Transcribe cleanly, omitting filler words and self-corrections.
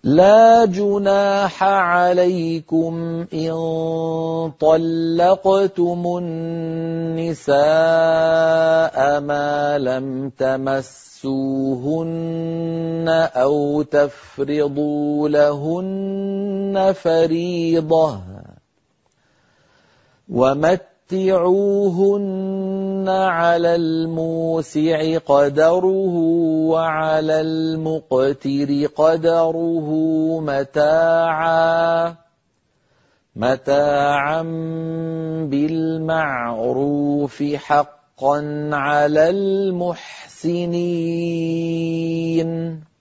لا جناح عليكم إن طلقتم النساء ما لم تمسوهن أو تفرضوا لهن فريضة ومتعوهن على الموسع قدره وعلى المقتر قدره متاعا بالمعروف حقا على المحسنين.